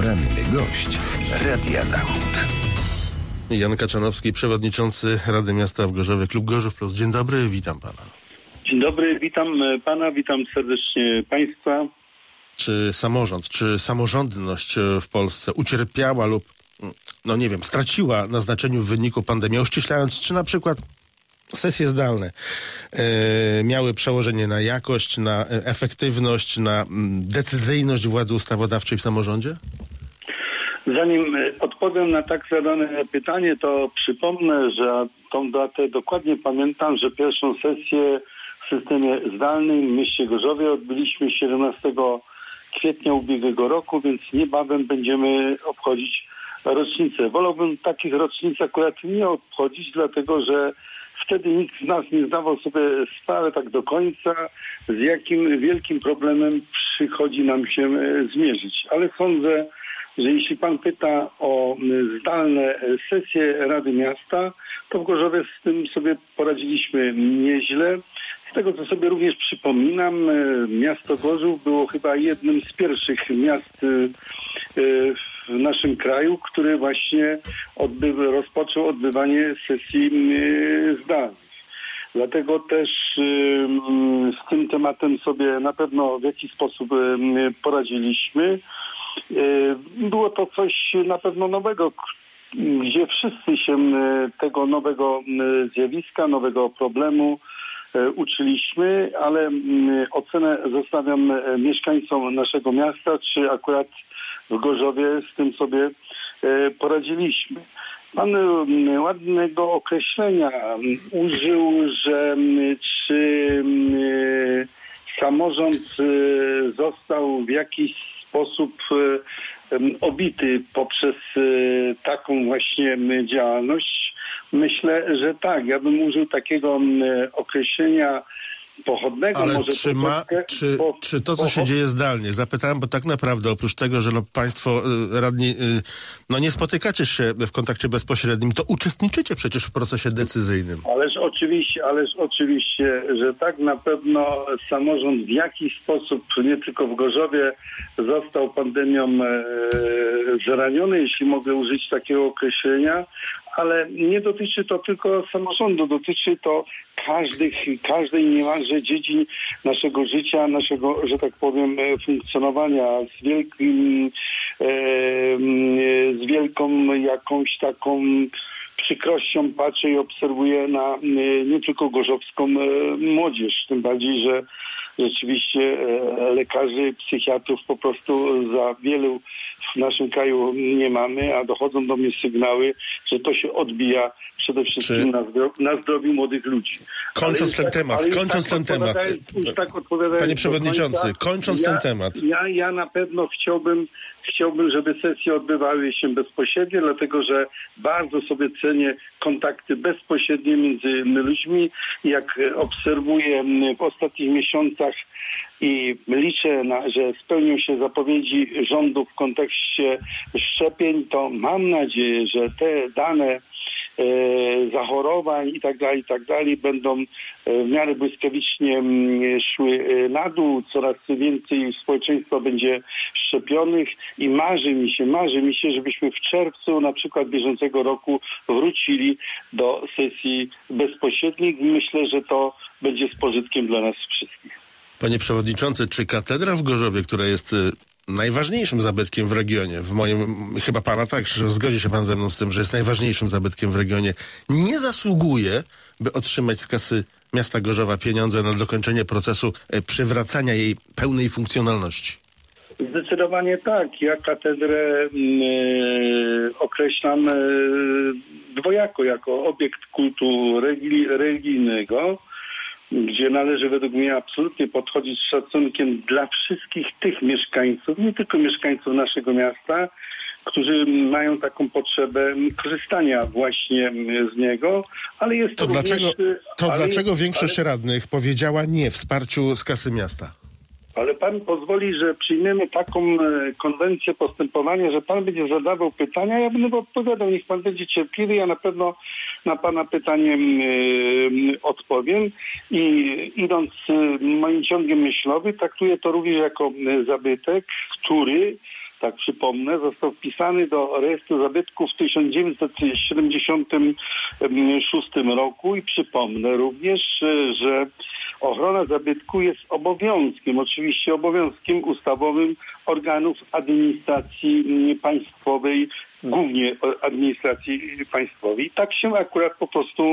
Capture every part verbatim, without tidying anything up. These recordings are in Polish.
Poranny gość Radia Zachód. Jan Kaczanowski, przewodniczący Rady Miasta w Gorzowie, Klub Gorzów Plus. Dzień dobry, witam pana. Dzień dobry, witam pana, witam serdecznie państwa. Czy samorząd, czy samorządność w Polsce ucierpiała lub, no nie wiem, straciła na znaczeniu w wyniku pandemii, uściślając, czy na przykład sesje zdalne e, miały przełożenie na jakość, na efektywność, na decyzyjność władzy ustawodawczej w samorządzie? Zanim odpowiem na tak zadane pytanie, to przypomnę, że tą datę dokładnie pamiętam, że pierwszą sesję w systemie zdalnym w mieście Gorzowie odbyliśmy siedemnastego kwietnia ubiegłego roku, więc niebawem będziemy obchodzić rocznicę. Wolałbym takich rocznic akurat nie obchodzić, dlatego że wtedy nikt z nas nie zdawał sobie sprawy tak do końca, z jakim wielkim problemem przychodzi nam się zmierzyć. Ale sądzę, że jeśli pan pyta o zdalne sesje Rady Miasta, to w Gorzowie z tym sobie poradziliśmy nieźle. Z tego, co sobie również przypominam, miasto Gorzów było chyba jednym z pierwszych miast w naszym kraju, który właśnie odbywa, rozpoczął odbywanie sesji zdalnych. Dlatego też z tym tematem sobie na pewno w jakiś sposób poradziliśmy. Było to coś na pewno nowego, gdzie wszyscy się tego nowego zjawiska, nowego problemu uczyliśmy, ale ocenę zostawiam mieszkańcom naszego miasta, czy akurat w Gorzowie z tym sobie poradziliśmy. Pan ładnego określenia użył, że czy samorząd został w jakiś sposób obity poprzez taką właśnie działalność. Myślę, że tak. Ja bym użył takiego określenia pochodnego. Ale może czy, ma, czy, po, czy to, co po, się dzieje zdalnie, zapytałem, bo tak naprawdę oprócz tego, że no państwo y, radni, y, no nie spotykacie się w kontakcie bezpośrednim, to uczestniczycie przecież w procesie decyzyjnym. Ależ oczywiście, ależ oczywiście, że tak na pewno samorząd w jakiś sposób, nie tylko w Gorzowie, został pandemią e, zraniony, jeśli mogę użyć takiego określenia, ale nie dotyczy to tylko samorządu, dotyczy to każdych, każdej niemalże dziedzin naszego życia, naszego, że tak powiem, funkcjonowania z wielkim, e, z wielką jakąś taką przykrością patrzę i obserwuję na nie tylko gorzowską młodzież, tym bardziej, że rzeczywiście lekarzy, psychiatrów po prostu za wielu w naszym kraju nie mamy, a dochodzą do mnie sygnały, że to się odbija przede wszystkim Czy... na, zdrow- na zdrowiu młodych ludzi. Kończąc ten tak, temat, kończąc tak ten temat, tak panie przewodniczący, końca, kończąc ja, ten temat. Ja, ja na pewno chciałbym, chciałbym, żeby sesje odbywały się bezpośrednio, dlatego że bardzo sobie cenię kontakty bezpośrednie między ludźmi. Jak obserwuję w ostatnich miesiącach i liczę, na, że spełnią się zapowiedzi rządu w kontekście szczepień, to mam nadzieję, że te dane e, zachorowań i tak dalej, i tak dalej będą w miarę błyskawicznie szły na dół. Coraz więcej społeczeństwa będzie szczepionych i marzy mi się, marzy mi się, żebyśmy w czerwcu na przykład bieżącego roku wrócili do sesji bezpośrednich. Myślę, że to będzie z pożytkiem dla nas wszystkich. Panie przewodniczący, czy katedra w Gorzowie, która jest y, najważniejszym zabytkiem w regionie, w moim, chyba pana tak, że zgodzi się pan ze mną z tym, że jest najważniejszym zabytkiem w regionie, nie zasługuje, by otrzymać z kasy miasta Gorzowa pieniądze na dokończenie procesu y, przywracania jej pełnej funkcjonalności? Zdecydowanie tak. Ja katedrę yy, określam yy, dwojako, jako obiekt kultu religi- religijnego, gdzie należy według mnie absolutnie podchodzić z szacunkiem dla wszystkich tych mieszkańców, nie tylko mieszkańców naszego miasta, którzy mają taką potrzebę korzystania właśnie z niego, ale jest to, to również... Dlaczego, to ale dlaczego jest, większość ale... radnych powiedziała nie wsparciu z kasy miasta? Ale pan pozwoli, że przyjmiemy taką konwencję postępowania, że pan będzie zadawał pytania, ja będę odpowiadał, niech pan będzie cierpliwy, ja na pewno na pana pytanie yy, odpowiem i idąc yy, moim ciągiem myślowym, traktuję to również jako yy, zabytek, który tak przypomnę, został wpisany do rejestru zabytków w tysiąc dziewięćset siedemdziesiątym szóstym roku i przypomnę również, że ochrona zabytku jest obowiązkiem, oczywiście obowiązkiem ustawowym organów administracji państwowej, głównie administracji państwowej. Tak się akurat po prostu,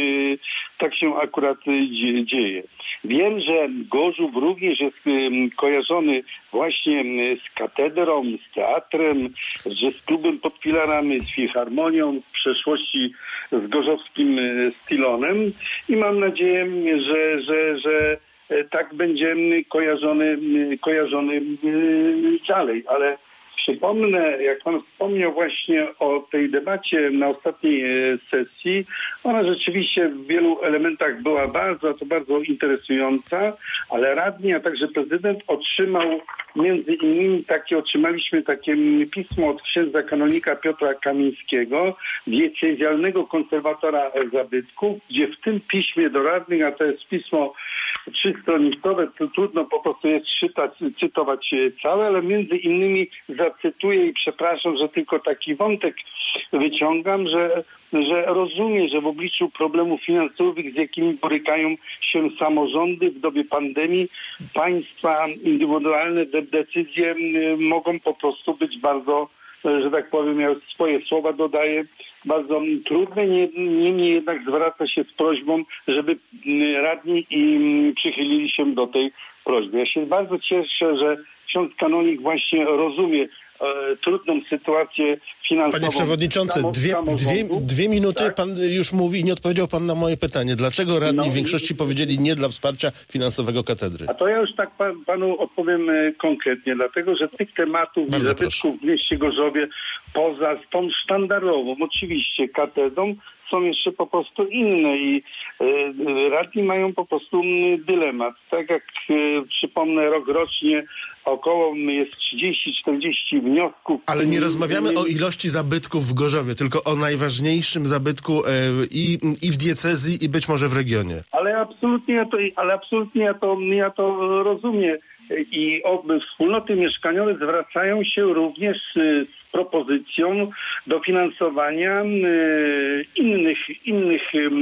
tak się akurat dzieje. Wiem, że Gorzów również jest kojarzony właśnie z katedrą, z teatrem, że z klubem pod filarami, z filharmonią, w przeszłości z gorzowskim Stylonem i mam nadzieję, że, że, że tak będzie kojarzony, kojarzony dalej, ale przypomnę, jak pan wspomniał właśnie o tej debacie na ostatniej sesji, ona rzeczywiście w wielu elementach była bardzo, to bardzo interesująca, ale radni, a także prezydent otrzymał między innymi takie, otrzymaliśmy takie pismo od księdza kanonika Piotra Kamińskiego, diecezjalnego konserwatora zabytków, gdzie w tym piśmie do radnych, a to jest pismo trzystronicowe, to trudno po prostu jest czytać, cytować całe, ale między innymi zacytuję i przepraszam, że tylko taki wątek wyciągam, że, że rozumie, że w obliczu problemów finansowych, z jakimi borykają się samorządy w dobie pandemii, państwa indywidualne de- decyzje mogą po prostu być bardzo, że tak powiem, ja swoje słowa dodaję, bardzo trudne, niemniej jednak zwraca się z prośbą, żeby radni i przychylili się do tej prośby. Ja się bardzo cieszę, że ksiądz kanonik właśnie rozumie e, trudną sytuację finansową. Panie przewodniczący, dwie, dwie, dwie minuty tak? Pan już mówi i nie odpowiedział pan na moje pytanie. Dlaczego radni no, w większości i... powiedzieli nie dla wsparcia finansowego katedry? A to ja już tak pan, panu odpowiem e, konkretnie, dlatego że tych tematów i zabytków w mieście Gorzowie poza tą sztandarową oczywiście katedrą są jeszcze po prostu inne i e, radni mają po prostu dylemat. Tak jak e, przypomnę, rok rocznie około jest trzydzieści czterdzieści wniosków. Ale nie rozmawiamy o ilości zabytków w Gorzowie, tylko o najważniejszym zabytku e, i, i w diecezji, i być może w regionie. Ale absolutnie ja to, ale absolutnie ja to, ja to rozumiem. I wspólnoty mieszkaniowe zwracają się również z propozycją dofinansowania innych, innych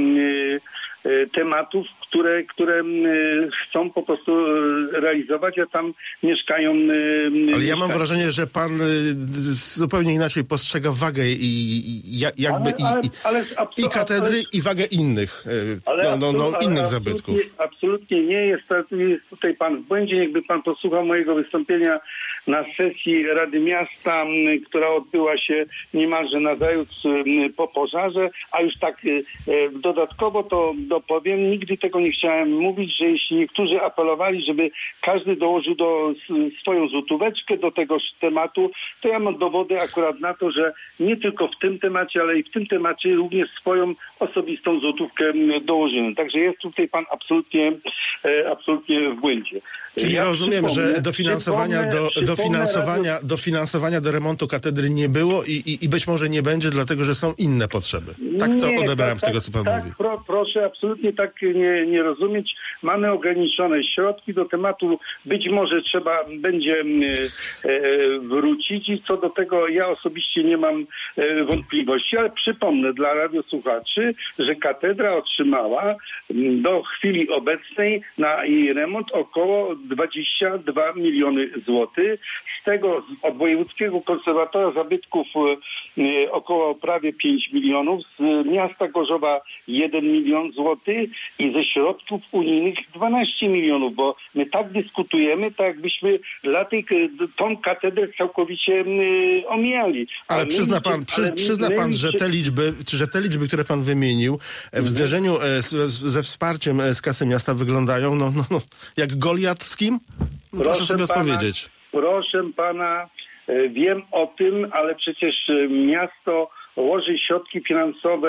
tematów, które, które chcą po prostu realizować, a tam mieszkają... Ale ja mam wrażenie, że pan zupełnie inaczej postrzega wagę i, i jakby ale, ale, ale, i, i, i katedry, ale, i wagę innych, no, no, no, innych ale zabytków. Absolutnie, absolutnie nie jest, jest tutaj pan w błędzie. Jakby pan posłuchał mojego wystąpienia na sesji Rady Miasta, która odbyła się niemalże nazajutrz po pożarze, a już tak dodatkowo to dopowiem, nigdy tego nie chciałem mówić, że jeśli niektórzy apelowali, żeby każdy dołożył do swoją złotóweczkę do tegoż tematu, to ja mam dowody akurat na to, że nie tylko w tym temacie, ale i w tym temacie również swoją osobistą złotówkę dołożyłem. Także jest tutaj pan absolutnie, absolutnie w błędzie. Czyli ja rozumiem, że dofinansowania do, dofinansowania, dofinansowania do remontu katedry nie było i, i, i być może nie będzie, dlatego że są inne potrzeby. Tak to nie, odebrałem tak, z tego, co pan tak, mówi. Pro, proszę absolutnie tak nie, nie rozumieć. Mamy ograniczone środki do tematu. Być może trzeba będzie e, wrócić i co do tego ja osobiście nie mam e, wątpliwości, ale przypomnę dla radiosłuchaczy, że katedra otrzymała do chwili obecnej na jej remont około dwadzieścia dwa miliony złotych. Z tego od wojewódzkiego konserwatora zabytków e, około prawie pięć milionów, z miasta Gorzowa jeden milion złotych i ze środków unijnych dwanaście milionów, bo my tak dyskutujemy, tak jakbyśmy dla tej, tą katedrę całkowicie y, omijali. Ale, ale przyzna pan, przy, ale przyzna pan, że te liczby, że te liczby, które pan wymienił, w zderzeniu z, ze wsparciem z kasy miasta wyglądają no, no, no, jak Goliat z kim? No, proszę, proszę sobie pana, odpowiedzieć. Proszę pana, wiem o tym, ale przecież miasto łoży środki finansowe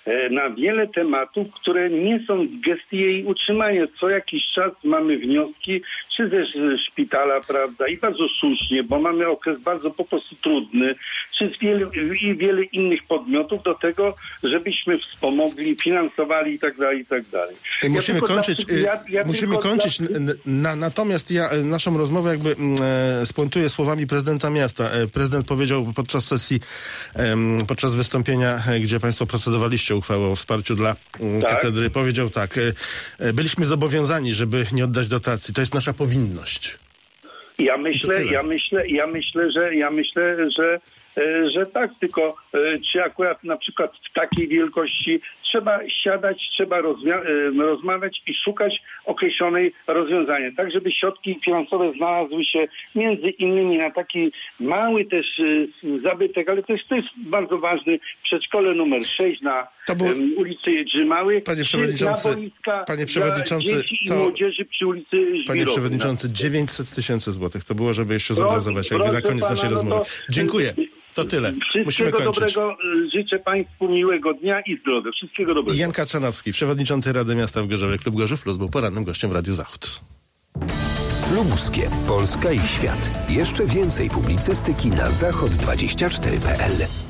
na wiele tematów, które nie są w gestii jej utrzymania. Co jakiś czas mamy wnioski, czy ze szpitala, prawda, i bardzo słusznie, bo mamy okres bardzo po prostu trudny, czy z wiele, i wiele innych podmiotów do tego, żebyśmy wspomogli, finansowali i tak dalej, i tak dalej. Ja musimy ja kończyć, dla, ja, ja musimy kończyć, dla... na, natomiast ja naszą rozmowę jakby e, spuentuję słowami prezydenta miasta. E, prezydent powiedział podczas sesji, e, podczas wystąpienia, e, gdzie państwo procedowaliście uchwałę o wsparciu dla e, tak. katedry, powiedział tak, e, byliśmy zobowiązani, żeby nie oddać dotacji. To jest nasza powinność. Ja myślę, ja myślę, ja myślę, że ja myślę, że że tak, tylko czy akurat na przykład w takiej wielkości trzeba siadać, trzeba rozmia- rozmawiać i szukać określonej rozwiązania, tak żeby środki finansowe znalazły się między innymi na taki mały też zabytek, ale też to jest bardzo ważny, przedszkole numer sześć na było... ulicy Jedrzymały, panie przewodniczący, na boiska panie przewodniczący, dla dzieci to... i młodzieży przy ulicy Żwirowej. Panie przewodniczący, dziewięćset tysięcy złotych. To było, żeby jeszcze zobrazować, jakby na koniec pana, naszej no rozmowy. to... Dziękuję. To tyle. Musimy Wszystkiego kończyć. dobrego. Życzę Państwu miłego dnia i zdrowia. Wszystkiego dobrego. Jan Kaczanowski, przewodniczący Rady Miasta w Gorzowie. Klub Gorzów Plus był porannym gościem w Radiu Zachód. Lubuskie, Polska i świat. Jeszcze więcej publicystyki na zachod dwadzieścia cztery kropka p l.